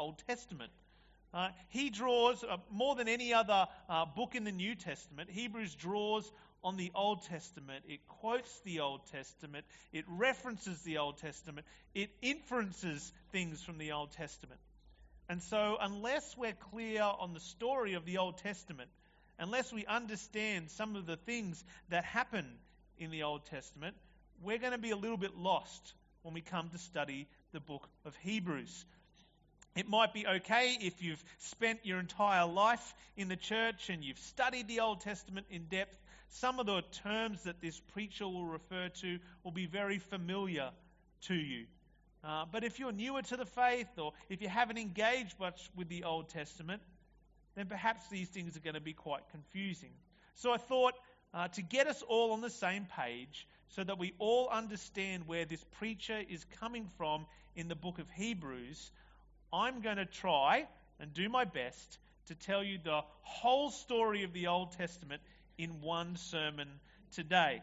Old Testament. He draws, more than any other book in the New Testament, Hebrews draws on the Old Testament. It quotes the Old Testament. It references the Old Testament. It inferences things from the Old Testament. And so unless we're clear on the story of the Old Testament, unless we understand some of the things that happen in the Old Testament, we're going to be a little bit lost when we come to study the book of Hebrews. It might be okay if you've spent your entire life in the church and you've studied the Old Testament in depth. Some of the terms that this preacher will refer to will be very familiar to you. But if you're newer to the faith, or if you haven't engaged much with the Old Testament, then perhaps these things are going to be quite confusing. So I thought to get us all on the same page, so that we all understand where this preacher is coming from in the book of Hebrews, I'm going to try and do my best to tell you the whole story of the Old Testament in one sermon today.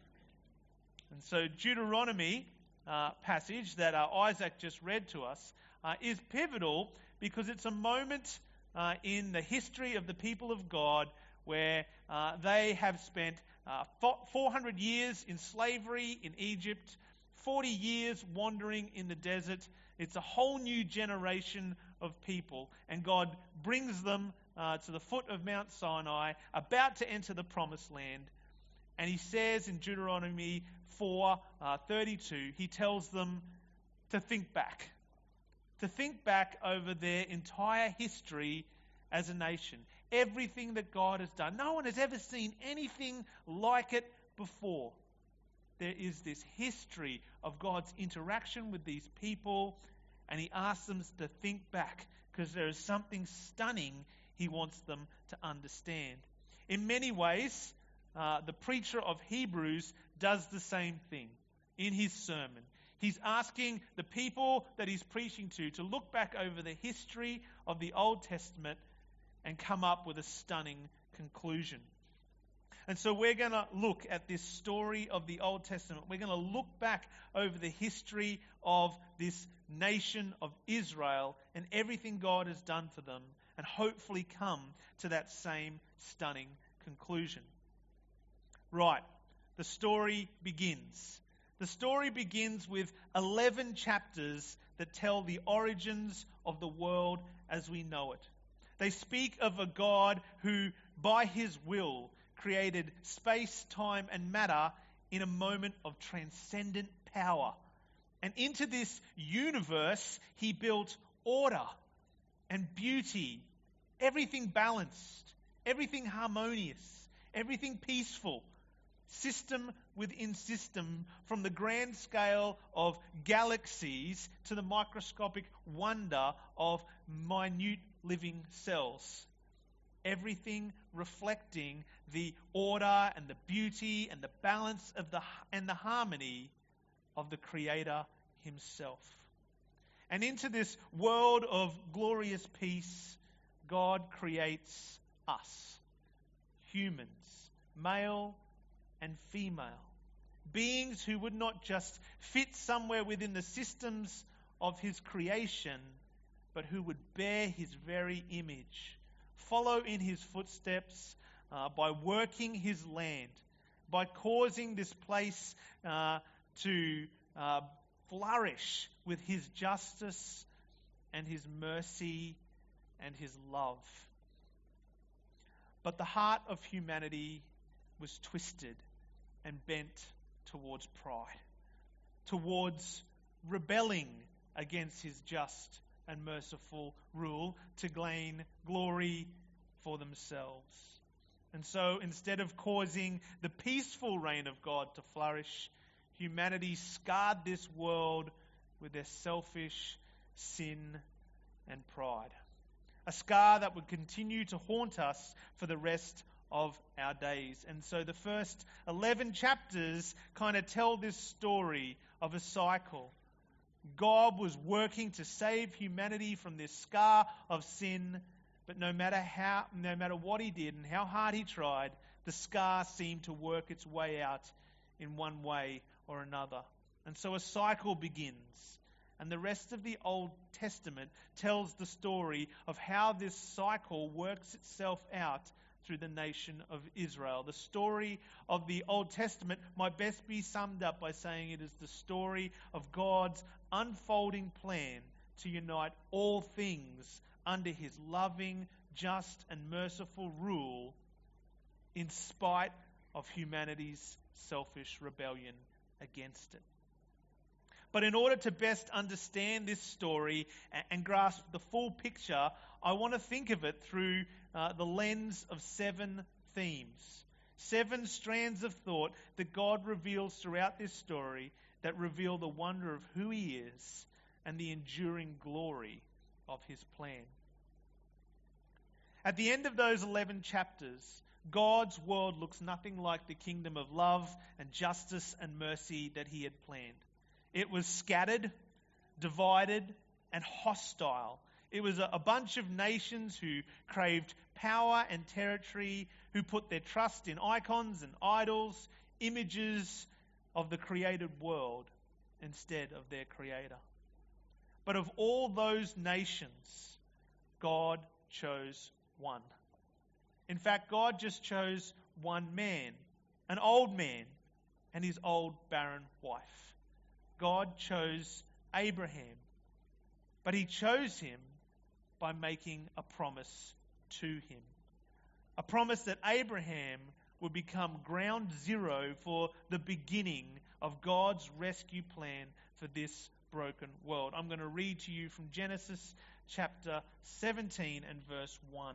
And so Deuteronomy passage that Isaac just read to us is pivotal because it's a moment in the history of the people of God where they have spent 400 years in slavery in Egypt, 40 years wandering in the desert. It's a whole new generation of people, and God brings them to the foot of Mount Sinai, about to enter the promised land. And he says in Deuteronomy 4:32, he tells them to think back over their entire history as a nation. Everything that God has done. No one has ever seen anything like it before. There is this history of God's interaction with these people, and he asks them to think back because there is something stunning he wants them to understand. In many ways, the preacher of Hebrews does the same thing in his sermon. He's asking the people that he's preaching to look back over the history of the Old Testament and come up with a stunning conclusion. And so we're going to look at this story of the Old Testament. We're going to look back over the history of this nation of Israel and everything God has done for them, and hopefully come to that same stunning conclusion. Right, the story begins. The story begins with 11 chapters that tell the origins of the world as we know it. They speak of a God who, by his will, created space, time, and matter in a moment of transcendent power. And into this universe, he built order and beauty, everything balanced, everything harmonious, everything peaceful, system within system, from the grand scale of galaxies to the microscopic wonder of minute living cells. Everything reflecting the order and the beauty and the balance of the harmony of the Creator himself. And into this world of glorious peace, God creates us, humans, male and female, beings who would not just fit somewhere within the systems of his creation, but who would bear his very image, follow in his footsteps by working his land, by causing this place to flourish with his justice and his mercy and his love. But the heart of humanity was twisted and bent towards pride, towards rebelling against his just and merciful rule to gain glory for themselves. And so instead of causing the peaceful reign of God to flourish, humanity scarred this world with their selfish sin and pride. A scar that would continue to haunt us for the rest of our days. And so the first 11 chapters kind of tell this story of a cycle. God was working to save humanity from this scar of sin, but no matter what he did and how hard he tried, the scar seemed to work its way out in one way or another. And so a cycle begins. And the rest of the Old Testament tells the story of how this cycle works itself out through the nation of Israel. The story of the Old Testament might best be summed up by saying it is the story of God's unfolding plan to unite all things under his loving, just, and merciful rule in spite of humanity's selfish rebellion against it. But in order to best understand this story and grasp the full picture, I want to think of it through the lens of 7 themes. 7 strands of thought that God reveals throughout this story that reveal the wonder of who he is and the enduring glory of his plan. At the end of those 11 chapters, God's world looks nothing like the kingdom of love and justice and mercy that he had planned. It was scattered, divided, and hostile. It was a bunch of nations who craved power and territory, who put their trust in icons and idols, images of the created world instead of their creator. But of all those nations, God chose one. In fact, God just chose one man, an old man, and his old barren wife. God chose Abraham, but he chose him by making a promise to him. A promise that Abraham would become ground zero for the beginning of God's rescue plan for this broken world. I'm going to read to you from Genesis chapter 17 and verse 1.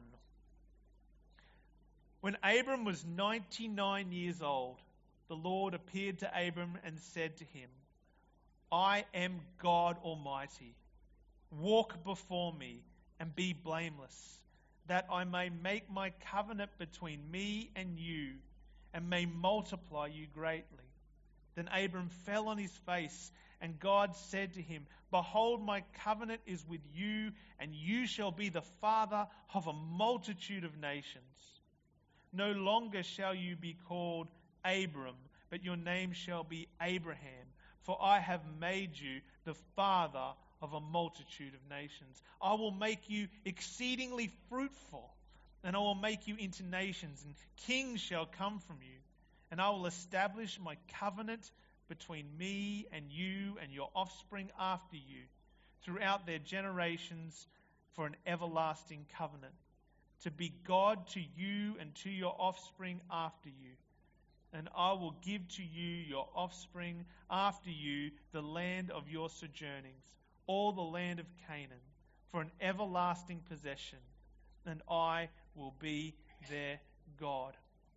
When Abram was 99 years old, the Lord appeared to Abram and said to him, I am God Almighty. Walk before me and be blameless, that I may make my covenant between me and you and may multiply you greatly. Then Abram fell on his face, and God said to him, Behold, my covenant is with you, and you shall be the father of a multitude of nations. No longer shall you be called Abram, but your name shall be Abraham, for I have made you the father of a multitude of nations. I will make you exceedingly fruitful, and I will make you into nations, and kings shall come from you. And I will establish my covenant between me and you and your offspring after you throughout their generations for an everlasting covenant, to be God to you and to your offspring after you. And I will give to you your offspring after you the land of your sojournings, all the land of Canaan, for an everlasting possession, and I will be their God.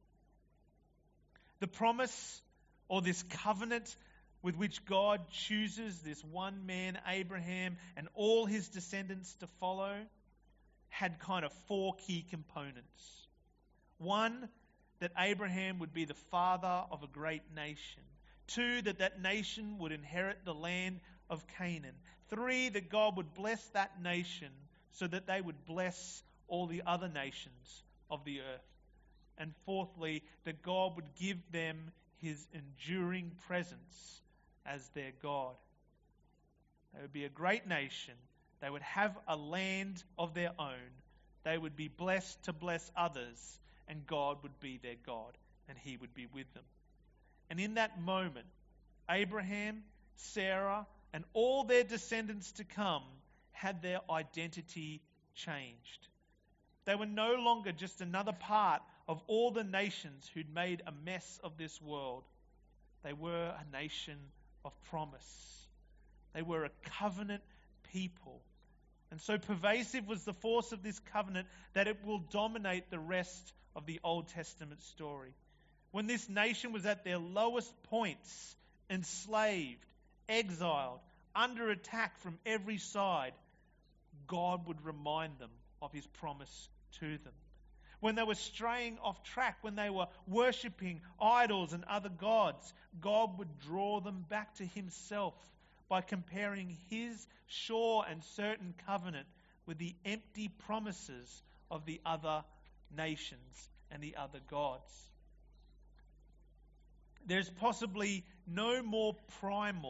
The promise, or this covenant with which God chooses this one man, Abraham, and all his descendants to follow, had kind of 4 key components. 1, that Abraham would be the father of a great nation. 2, that nation would inherit the land of Canaan. 3, that God would bless that nation so that they would bless all the other nations of the earth. And 4thly, that God would give them his enduring presence as their God. They would be a great nation. They would have a land of their own. They would be blessed to bless others, and God would be their God, and he would be with them. And in that moment, Abraham, Sarah, and all their descendants to come had their identity changed. They were no longer just another part of all the nations who'd made a mess of this world. They were a nation of promise. They were a covenant people. And so pervasive was the force of this covenant that it will dominate the rest of the Old Testament story. When this nation was at their lowest points, enslaved, exiled, under attack from every side, God would remind them of his promise to them. When they were straying off track, when they were worshipping idols and other gods, God would draw them back to himself by comparing his sure and certain covenant with the empty promises of the other nations and the other gods. There's possibly no more primal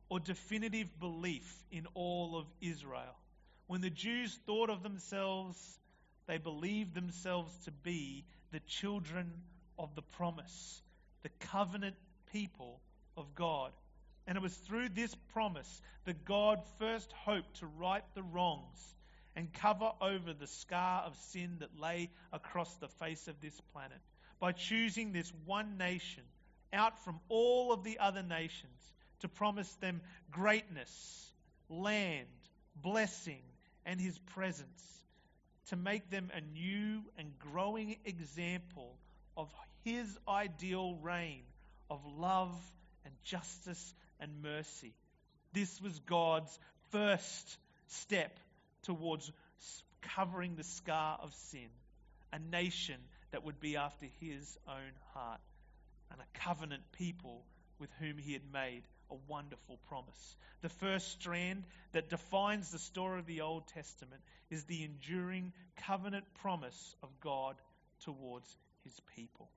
or definitive belief in all of Israel. When the Jews thought of themselves, they believed themselves to be the children of the promise, the covenant people of God. And it was through this promise that God first hoped to right the wrongs and cover over the scar of sin that lay across the face of this planet by choosing this one nation out from all of the other nations to promise them greatness, land, blessing, and his presence, to make them a new and growing example of his ideal reign of love and justice and mercy. This was God's first step towards covering the scar of sin, a nation that would be after his own heart, and a covenant people with whom he had made a wonderful promise. The first strand that defines the story of the Old Testament is the enduring covenant promise of God towards his people.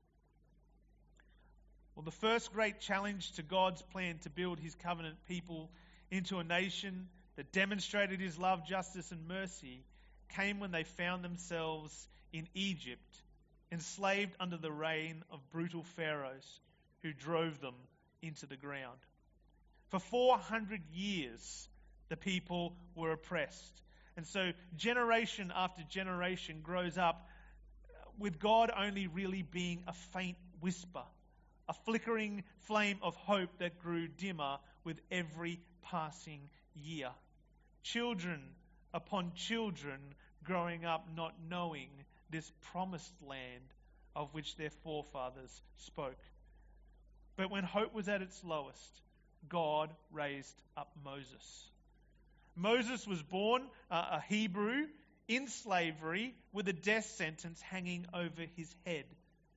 Well, the first great challenge to God's plan to build his covenant people into a nation that demonstrated his love, justice, and mercy came when they found themselves in Egypt, enslaved under the reign of brutal pharaohs who drove them into the ground. For 400 years, the people were oppressed. And so generation after generation grows up with God only really being a faint whisper, a flickering flame of hope that grew dimmer with every passing year. Children upon children growing up not knowing this promised land of which their forefathers spoke. But when hope was at its lowest, God raised up Moses. Moses was born a Hebrew in slavery with a death sentence hanging over his head.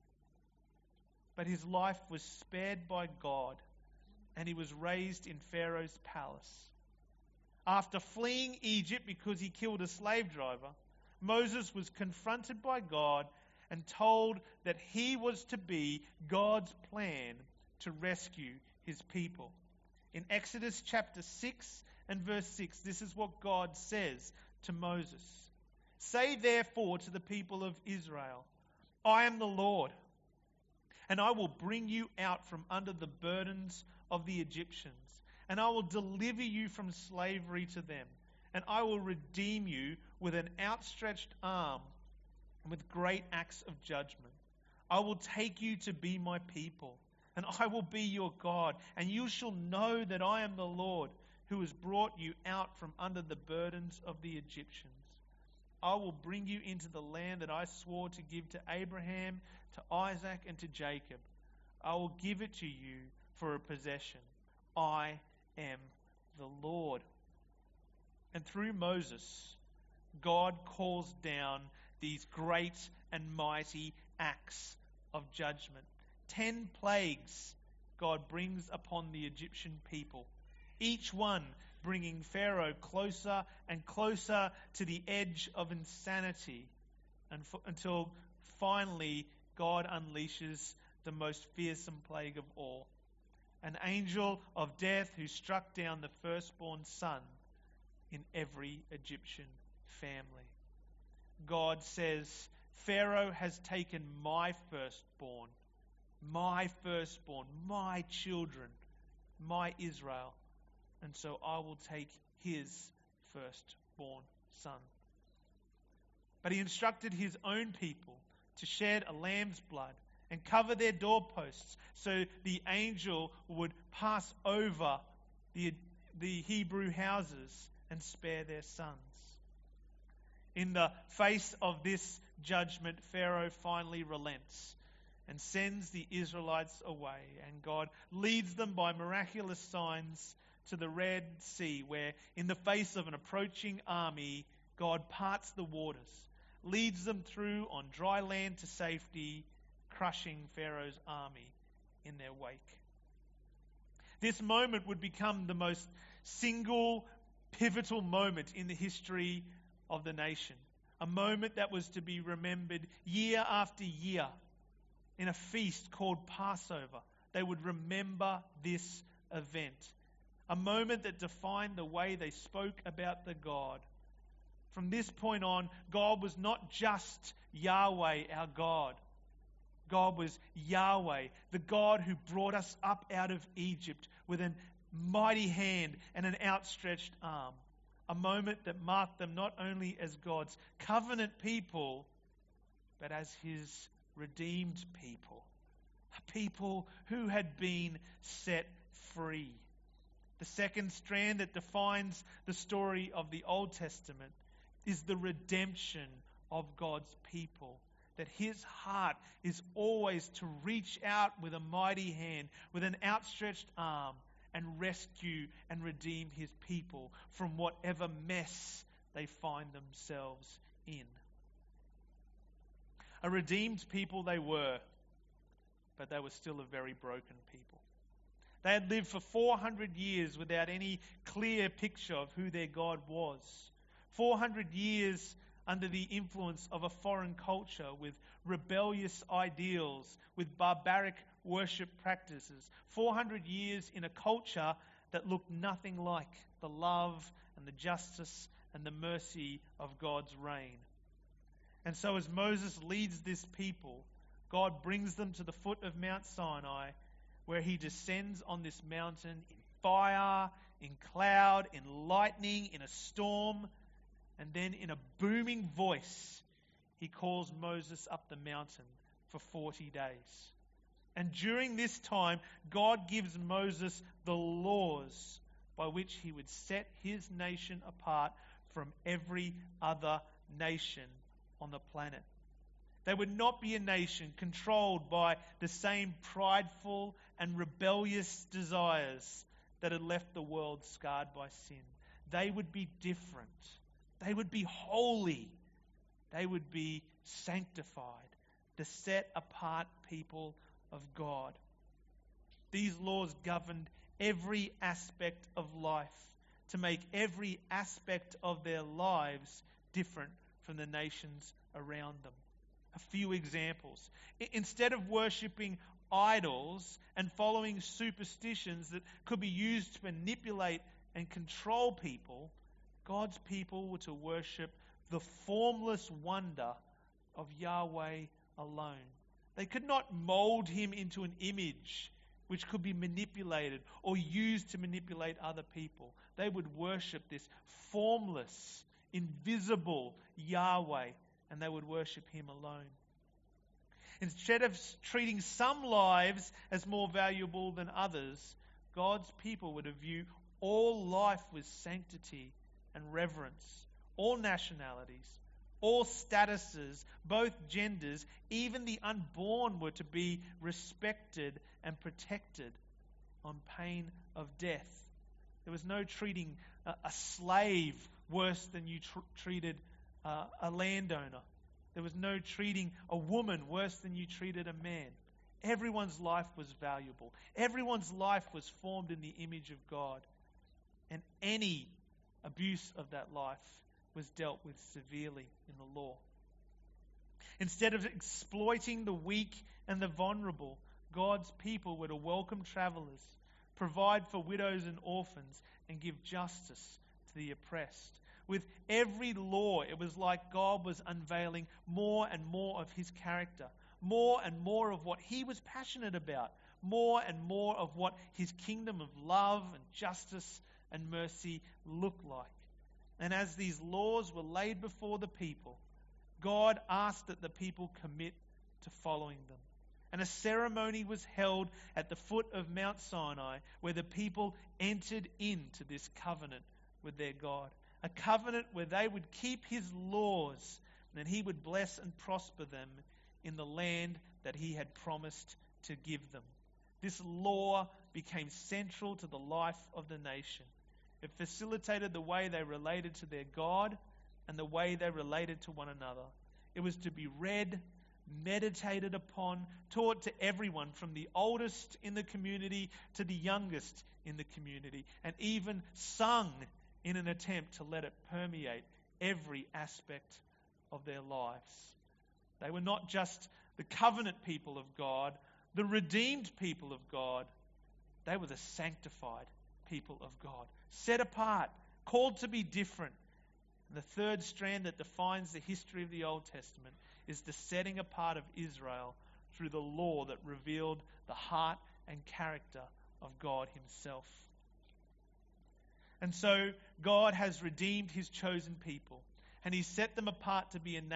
But his life was spared by God, and he was raised in Pharaoh's palace. After fleeing Egypt because he killed a slave driver, Moses was confronted by God and told that he was to be God's plan to rescue his people. In Exodus chapter 6 and verse 6, this is what God says to Moses. Say therefore to the people of Israel, I am the Lord, and I will bring you out from under the burdens of the Egyptians, and I will deliver you from slavery to them, and I will redeem you with an outstretched arm and with great acts of judgment. I will take you to be my people, and I will be your God, and you shall know that I am the Lord who has brought you out from under the burdens of the Egyptians. I will bring you into the land that I swore to give to Abraham, to Isaac, and to Jacob. I will give it to you for a possession. I am the Lord. And through Moses, God calls down these great and mighty acts of judgment. 10 plagues God brings upon the Egyptian people, each one bringing Pharaoh closer and closer to the edge of insanity until finally God unleashes the most fearsome plague of all, an angel of death who struck down the firstborn son in every Egyptian family. God says, Pharaoh has taken my firstborn, my children, my Israel, and so I will take his firstborn son. But he instructed his own people to shed a lamb's blood and cover their doorposts so the angel would pass over the Hebrew houses and spare their sons. In the face of this judgment, Pharaoh finally relents and sends the Israelites away, and God leads them by miraculous signs to the Red Sea, where in the face of an approaching army, God parts the waters, leads them through on dry land to safety, crushing Pharaoh's army in their wake. This moment would become the most single pivotal moment in the history of the nation, a moment that was to be remembered year after year in a feast called Passover. They would remember this event, a moment that defined the way they spoke about the God. From this point on, God was not just Yahweh, our God. God was Yahweh, the God who brought us up out of Egypt with a mighty hand and an outstretched arm. A moment that marked them not only as God's covenant people, but as his redeemed people. A people who had been set free. The second strand that defines the story of the Old Testament is the redemption of God's people. That his heart is always to reach out with a mighty hand, with an outstretched arm, and rescue and redeem his people from whatever mess they find themselves in. A redeemed people they were, but they were still a very broken people. They had lived for 400 years without any clear picture of who their God was. 400 years under the influence of a foreign culture with rebellious ideals, with barbaric worship practices. 400 years in a culture that looked nothing like the love and the justice and the mercy of God's reign. And so as Moses leads this people, God brings them to the foot of Mount Sinai, where he descends on this mountain in fire, in cloud, in lightning, in a storm, and then in a booming voice, he calls Moses up the mountain for 40 days. And during this time, God gives Moses the laws by which he would set his nation apart from every other nation on the planet. They would not be a nation controlled by the same prideful and rebellious desires that had left the world scarred by sin. They would be different. They would be holy. They would be sanctified, the set apart people of God. These laws governed every aspect of life to make every aspect of their lives different from the nations around them. A few examples. Instead of worshipping idols and following superstitions that could be used to manipulate and control people, God's people were to worship the formless wonder of Yahweh alone. They could not mold him into an image which could be manipulated or used to manipulate other people. They would worship this formless, invisible Yahweh, and they would worship him alone. Instead of treating some lives as more valuable than others, God's people were to view all life with sanctity and reverence, all nationalities, all statuses, both genders, even the unborn were to be respected and protected on pain of death. There was no treating a slave worse than you treated a landowner. There was no treating a woman worse than you treated a man. Everyone's life was valuable. Everyone's life was formed in the image of God. And any abuse of that life was dealt with severely in the law. Instead of exploiting the weak and the vulnerable, God's people were to welcome travelers, provide for widows and orphans, and give justice to the oppressed. With every law, it was like God was unveiling more and more of his character, more and more of what he was passionate about, more and more of what his kingdom of love and justice and mercy looked like. And as these laws were laid before the people, God asked that the people commit to following them. And a ceremony was held at the foot of Mount Sinai where the people entered into this covenant with their God. A covenant where they would keep his laws and he would bless and prosper them in the land that he had promised to give them. This law became central to the life of the nation. It facilitated the way they related to their God and the way they related to one another. It was to be read, meditated upon, taught to everyone from the oldest in the community to the youngest in the community, and even sung in an attempt to let it permeate every aspect of their lives. They were not just the covenant people of God, the redeemed people of God. They were the sanctified, people of God. Set apart, called to be different. And the third strand that defines the history of the Old Testament is the setting apart of Israel through the law that revealed the heart and character of God himself. And so God has redeemed his chosen people, and he set them apart to be a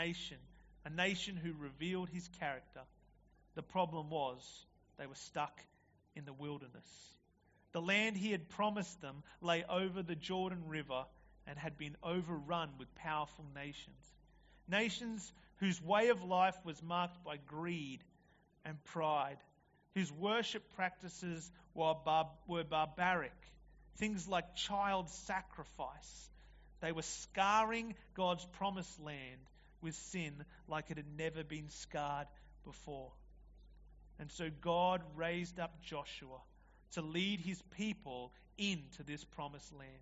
nation who revealed his character. The problem was they were stuck in the wilderness. The land he had promised them lay over the Jordan River and had been overrun with powerful nations. Nations whose way of life was marked by greed and pride, whose worship practices were barbaric, things like child sacrifice. They were scarring God's promised land with sin like it had never been scarred before. And so God raised up Joshua to lead his people into this promised land.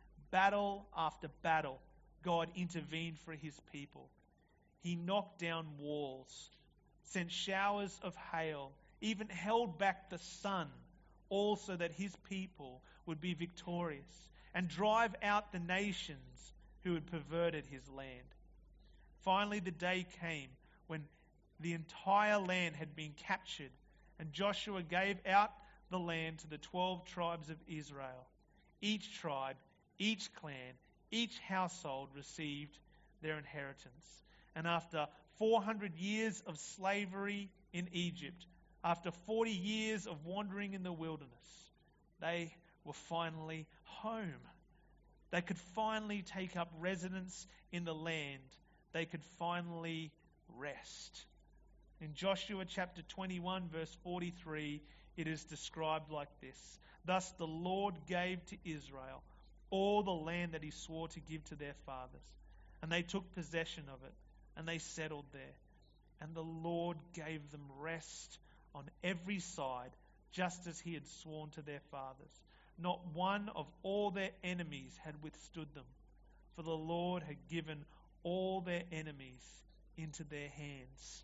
Battle after battle, God intervened for his people. He knocked down walls, sent showers of hail, even held back the sun, all so that his people would be victorious and drive out the nations who had perverted his land. Finally, the day came when the entire land had been captured, and Joshua gave out the land to the 12 tribes of Israel. Each tribe, each clan, each household received their inheritance. And after 400 years of slavery in Egypt, after 40 years of wandering in the wilderness, they were finally home. They could finally take up residence in the land. They could finally rest. In Joshua chapter 21, verse 43, it is described like this. Thus the Lord gave to Israel all the land that he swore to give to their fathers. And they took possession of it, and they settled there. And the Lord gave them rest on every side, just as he had sworn to their fathers. Not one of all their enemies had withstood them, for the Lord had given all their enemies into their hands.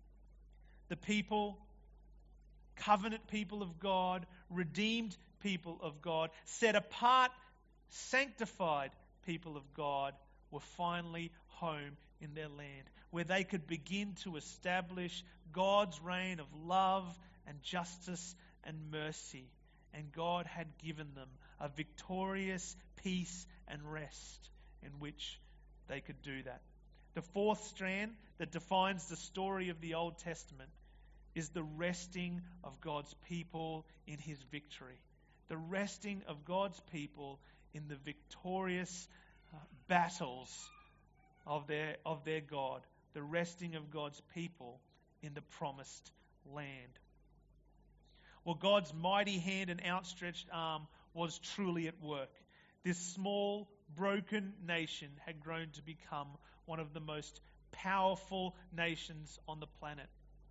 The people, covenant people of God, redeemed people of God, set apart, sanctified people of God, were finally home in their land, where they could begin to establish God's reign of love and justice and mercy. And God had given them a victorious peace and rest in which they could do that. The fourth strand that defines the story of the Old Testament is the resting of God's people in his victory. The resting of God's people in the victorious battles of their God. The resting of God's people in the promised land. Well, God's mighty hand and outstretched arm was truly at work. This small, broken nation had grown to become one of the most powerful nations on the planet.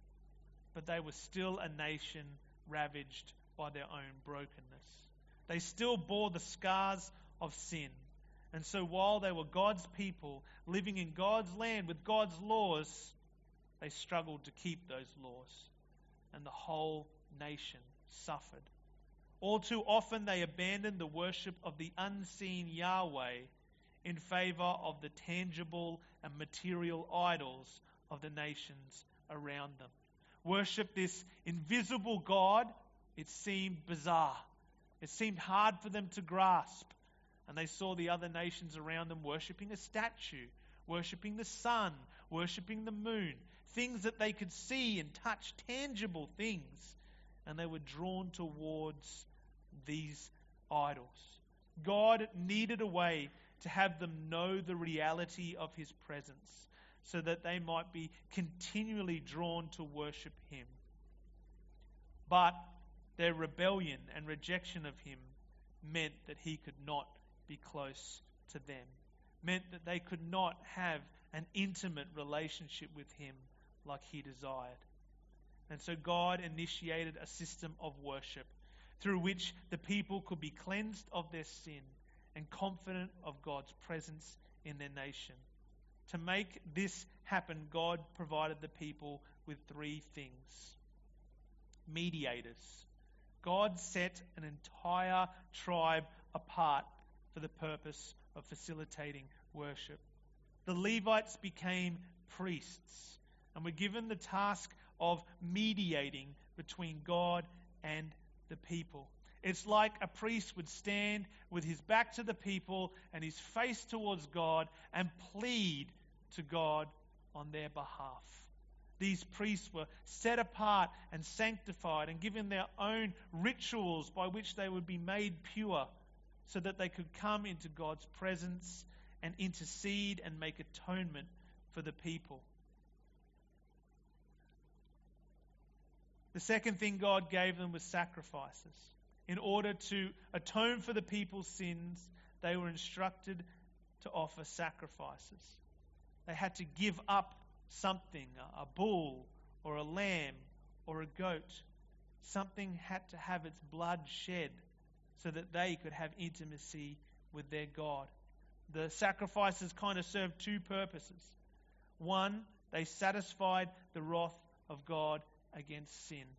But they were still a nation ravaged by their own brokenness. They still bore the scars of sin. And so while they were God's people, living in God's land with God's laws, they struggled to keep those laws. And the whole nation suffered. All too often they abandoned the worship of the unseen Yahweh in favor of the tangible and material idols of the nations around them. Worship this invisible God, it seemed bizarre. It seemed hard for them to grasp. And they saw the other nations around them worshipping a statue, worshipping the sun, worshipping the moon, things that they could see and touch, tangible things. And they were drawn towards these idols. God needed a way to have them know the reality of his presence so that they might be continually drawn to worship him. But their rebellion and rejection of him meant that he could not be close to them, meant that they could not have an intimate relationship with him like he desired. And so God initiated a system of worship through which the people could be cleansed of their sin and confident of God's presence in their nation. To make this happen, God provided the people with three things. Mediators. God set an entire tribe apart for the purpose of facilitating worship. The Levites became priests and were given the task of mediating between God and the people. It's like a priest would stand with his back to the people and his face towards God and plead to God on their behalf. These priests were set apart and sanctified and given their own rituals by which they would be made pure so that they could come into God's presence and intercede and make atonement for the people. The second thing God gave them was sacrifices. In order to atone for the people's sins, they were instructed to offer sacrifices. They had to give up something, a bull or a lamb or a goat. Something had to have its blood shed so that they could have intimacy with their God. The sacrifices kind of served two purposes. One, they satisfied the wrath of God against sin.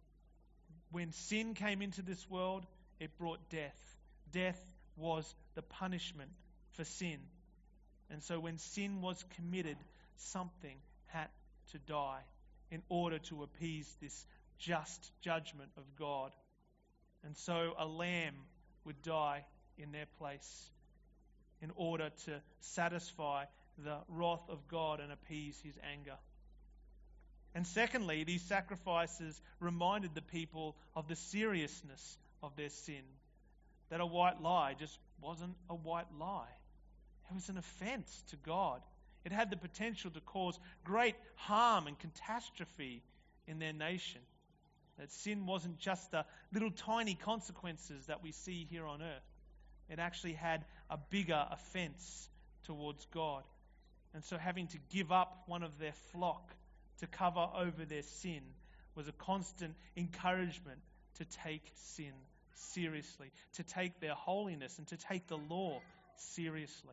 When sin came into this world, it brought death. Death was the punishment for sin. And so when sin was committed, something had to die in order to appease this just judgment of God. And so a lamb would die in their place in order to satisfy the wrath of God and appease his anger. And secondly, these sacrifices reminded the people of the seriousness of their sin. That a white lie just wasn't a white lie. It was an offense to God. It had the potential to cause great harm and catastrophe in their nation. That sin wasn't just the little tiny consequences that we see here on earth. It actually had a bigger offense towards God. And so having to give up one of their flock to cover over their sin was a constant encouragement to take sin seriously, to take their holiness and to take the law seriously.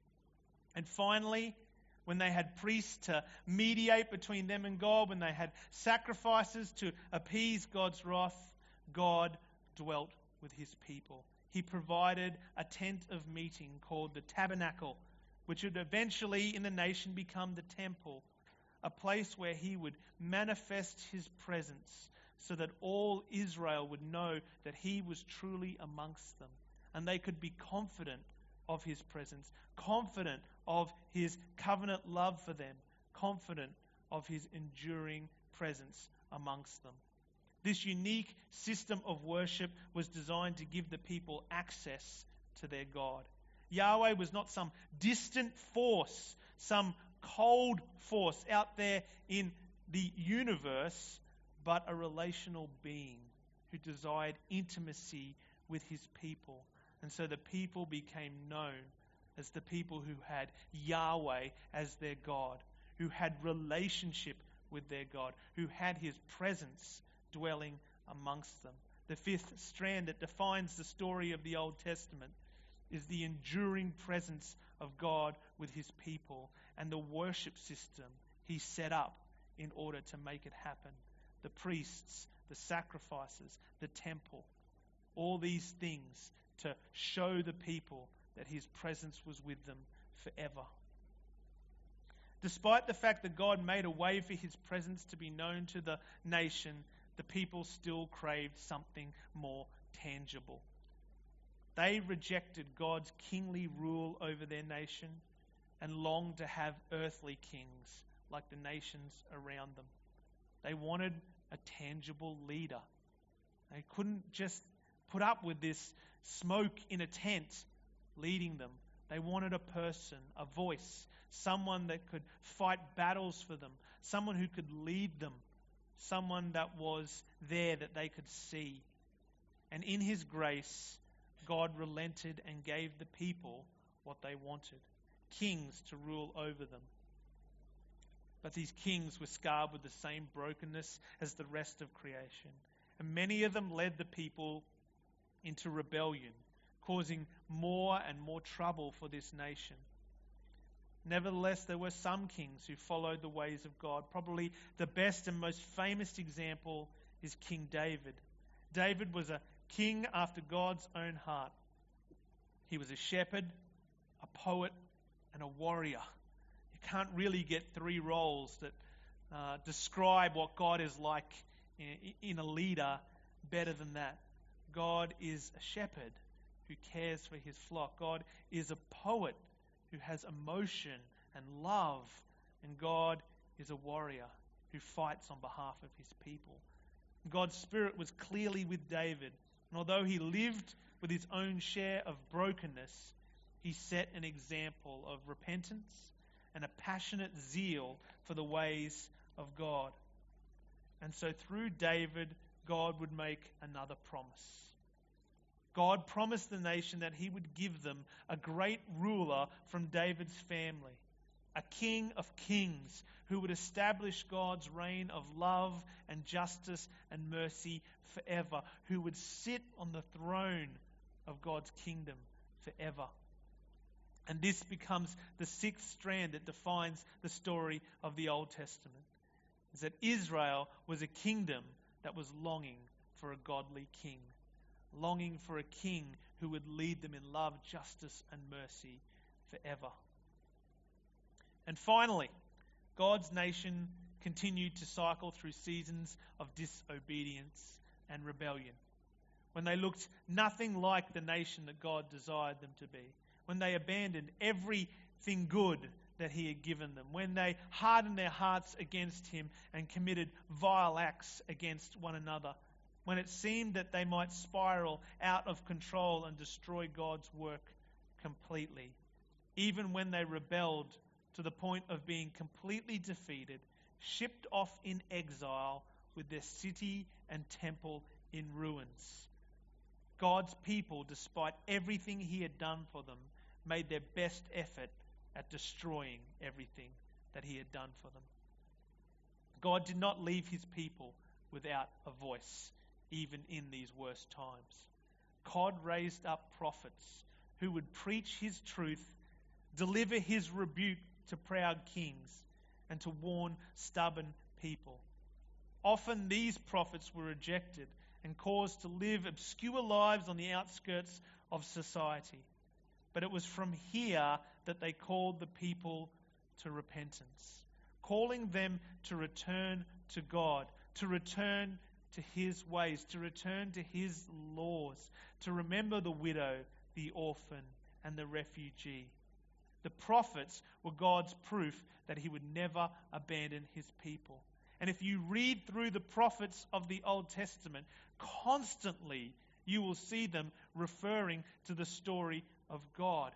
And finally, when they had priests to mediate between them and God, when they had sacrifices to appease God's wrath, God dwelt with his people. He provided a tent of meeting called the tabernacle, which would eventually in the nation become the temple, a place where he would manifest his presence so that all Israel would know that he was truly amongst them and they could be confident of his presence, confident of his covenant love for them, confident of his enduring presence amongst them. This unique system of worship was designed to give the people access to their God. Yahweh was not some distant force, some cold force out there in the universe, but a relational being who desired intimacy with his people. And so the people became known as the people who had Yahweh as their God, who had relationship with their God, who had his presence dwelling amongst them. The fifth strand that defines the story of the Old Testament is the enduring presence of God with his people and the worship system he set up in order to make it happen. The priests, the sacrifices, the temple, all these things to show the people that his presence was with them forever. Despite the fact that God made a way for his presence to be known to the nation, the people still craved something more tangible. They rejected God's kingly rule over their nation and longed to have earthly kings like the nations around them. They wanted a tangible leader. They couldn't just put up with this smoke in a tent leading them. They wanted a person, a voice, someone that could fight battles for them, someone who could lead them, someone that was there that they could see. And in his grace, God relented and gave the people what they wanted, kings to rule over them. But these kings were scarred with the same brokenness as the rest of creation. And many of them led the people into rebellion, causing more and more trouble for this nation. Nevertheless, there were some kings who followed the ways of God. Probably the best and most famous example is King David. David was a king after God's own heart. He was a shepherd, a poet, and a warrior. You can't really get three roles that describe what God is like in a leader better than that. God is a shepherd who cares for his flock. God is a poet who has emotion and love. And God is a warrior who fights on behalf of his people. God's Spirit was clearly with David. And although he lived with his own share of brokenness, he set an example of repentance and a passionate zeal for the ways of God. And so through David, God would make another promise. God promised the nation that he would give them a great ruler from David's family, a king of kings who would establish God's reign of love and justice and mercy forever, who would sit on the throne of God's kingdom forever. And this becomes the sixth strand that defines the story of the Old Testament, is that Israel was a kingdom that was longing for a godly king, longing for a king who would lead them in love, justice, and mercy forever. And finally, God's nation continued to cycle through seasons of disobedience and rebellion, when they looked nothing like the nation that God desired them to be, when they abandoned everything good that he had given them, when they hardened their hearts against him and committed vile acts against one another, when it seemed that they might spiral out of control and destroy God's work completely, even when they rebelled to the point of being completely defeated, shipped off in exile with their city and temple in ruins. God's people, despite everything he had done for them, made their best effort at destroying everything that he had done for them. God did not leave his people without a voice, even in these worst times. God raised up prophets who would preach his truth, deliver his rebuke to proud kings, and to warn stubborn people. Often these prophets were rejected and caused to live obscure lives on the outskirts of society. But it was from here that they called the people to repentance, calling them to return to God, to return to his ways, to return to his laws, to remember the widow, the orphan, and the refugee. The prophets were God's proof that he would never abandon his people. And if you read through the prophets of the Old Testament, constantly you will see them referring to the story of God,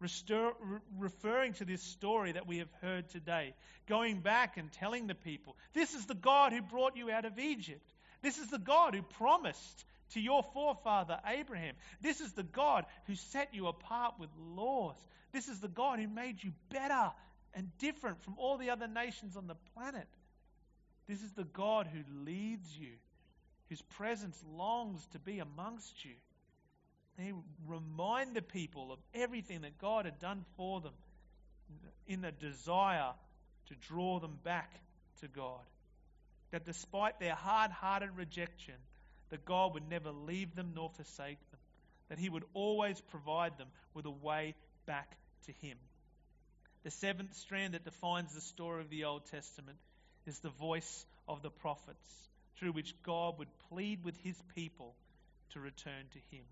referring to this story that we have heard today, going back and telling the people, this is the God who brought you out of Egypt. This is the God who promised to your forefather Abraham. This is the God who set you apart with laws. This is the God who made you better and different from all the other nations on the planet. This is the God who leads you, whose presence longs to be amongst you. They remind the people of everything that God had done for them in a desire to draw them back to God. That despite their hard-hearted rejection, that God would never leave them nor forsake them. That he would always provide them with a way back to him. The seventh strand that defines the story of the Old Testament is the voice of the prophets, through which God would plead with his people to return to him.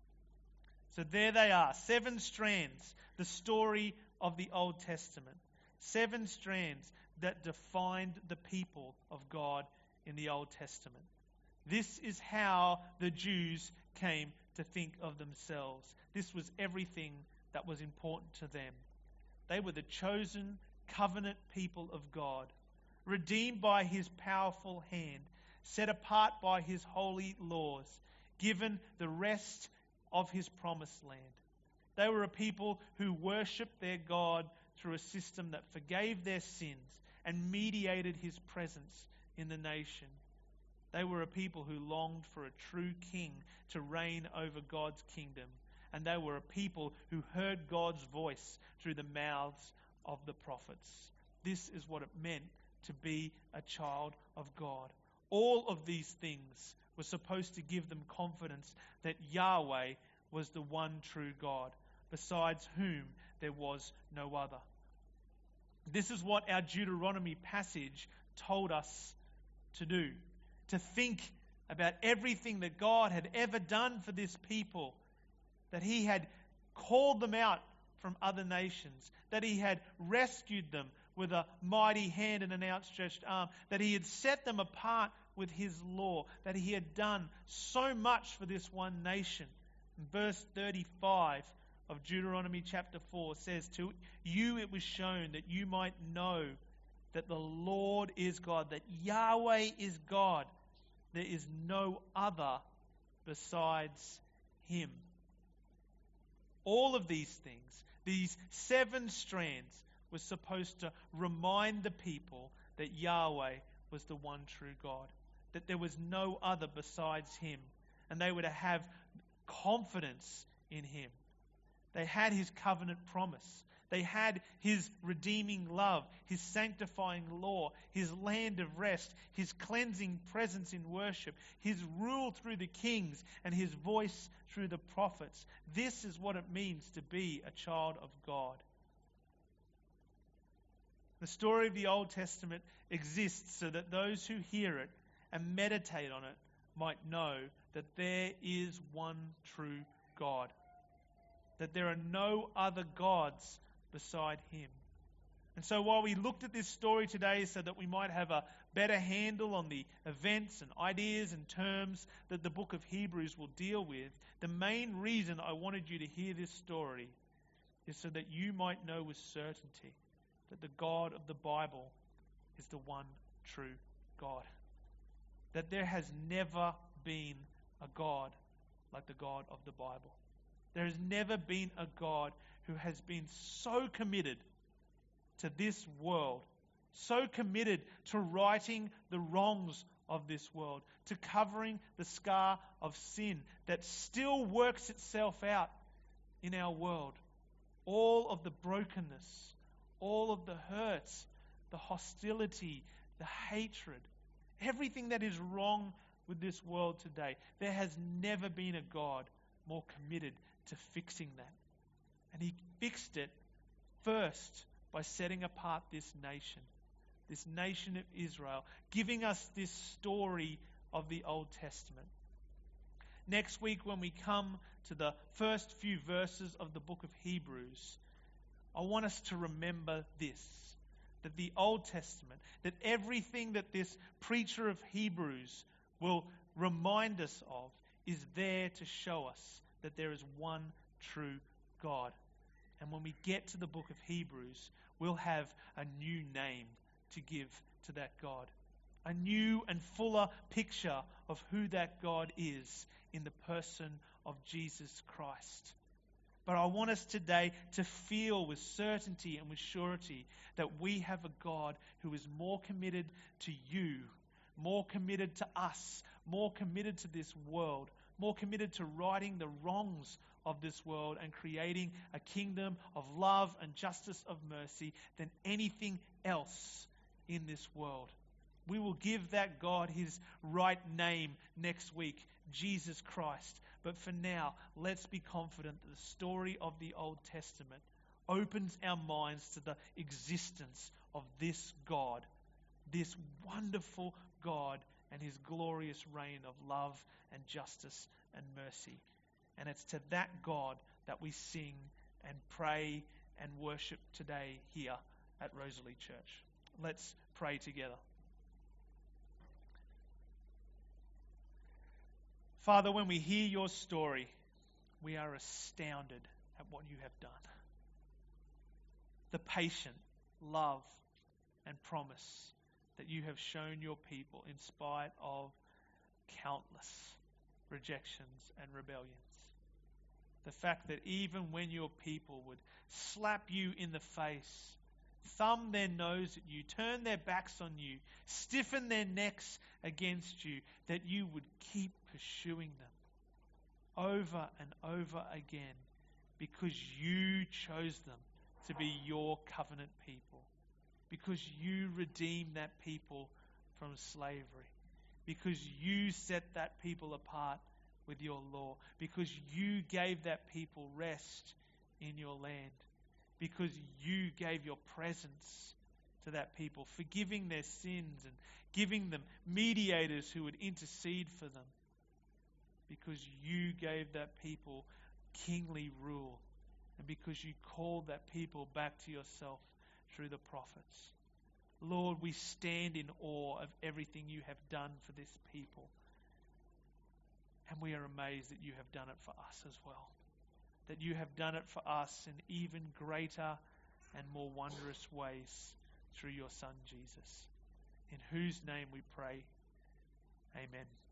So there they are, 7 strands, the story of the Old Testament. 7 strands that defined the people of God in the Old Testament. This is how the Jews came to think of themselves. This was everything that was important to them. They were the chosen covenant people of God, redeemed by his powerful hand, set apart by his holy laws, given the rest of his promised land. They were a people who worshipped their God through a system that forgave their sins and mediated his presence in the nation. They were a people who longed for a true king to reign over God's kingdom. And they were a people who heard God's voice through the mouths of the prophets. This is what it meant to be a child of God. All of these things were supposed to give them confidence that Yahweh was the one true God, besides whom there was no other. This is what our Deuteronomy passage told us to do, to think about everything that God had ever done for this people, that He had called them out from other nations, that He had rescued them with a mighty hand and an outstretched arm, that He had set them apart with His law, that He had done so much for this one nation. And verse 35 of Deuteronomy chapter 4 says, "To you it was shown that you might know that the Lord is God, that Yahweh is God. There is no other besides Him." All of these things, these 7 strands, was supposed to remind the people that Yahweh was the one true God, that there was no other besides Him, and they were to have confidence in Him. They had His covenant promise. They had His redeeming love, His sanctifying law, His land of rest, His cleansing presence in worship, His rule through the kings, and His voice through the prophets. This is what it means to be a child of God. The story of the Old Testament exists so that those who hear it and meditate on it might know that there is one true God, that there are no other gods beside Him. And so while we looked at this story today so that we might have a better handle on the events and ideas and terms that the book of Hebrews will deal with, the main reason I wanted you to hear this story is so that you might know with certainty that the God of the Bible is the one true God. That there has never been a God like the God of the Bible. There has never been a God who has been so committed to this world, so committed to righting the wrongs of this world, to covering the scar of sin that still works itself out in our world. All of the brokenness, all of the hurts, the hostility, the hatred, everything that is wrong with this world today. There has never been a God more committed to fixing that. And He fixed it first by setting apart this nation of Israel, giving us this story of the Old Testament. Next week, when we come to the first few verses of the book of Hebrews, I want us to remember this, that the Old Testament, that everything that this preacher of Hebrews will remind us of is there to show us that there is one true God. And when we get to the book of Hebrews, we'll have a new name to give to that God. A new and fuller picture of who that God is in the person of Jesus Christ. But I want us today to feel with certainty and with surety that we have a God who is more committed to you, more committed to us, more committed to this world, more committed to righting the wrongs of this world and creating a kingdom of love and justice of mercy than anything else in this world. We will give that God His right name next week, Jesus Christ. But for now, let's be confident that the story of the Old Testament opens our minds to the existence of this God, this wonderful God and His glorious reign of love and justice and mercy. And it's to that God that we sing and pray and worship today here at Rosalie Church. Let's pray together. Father, when we hear your story, we are astounded at what you have done. The patient love and promise that you have shown your people in spite of countless rejections and rebellions. The fact that even when your people would slap you in the face, thumb their nose at you, turn their backs on you, stiffen their necks against you, that you would keep pursuing them over and over again because you chose them to be your covenant people, because you redeemed that people from slavery, because you set that people apart with your law, because you gave that people rest in your land, because you gave your presence to that people, forgiving their sins and giving them mediators who would intercede for them, because you gave that people kingly rule, and because you called that people back to yourself through the prophets. Lord, we stand in awe of everything you have done for this people. And we are amazed that you have done it for us as well. That you have done it for us in even greater and more wondrous ways through your Son, Jesus. In whose name we pray. Amen.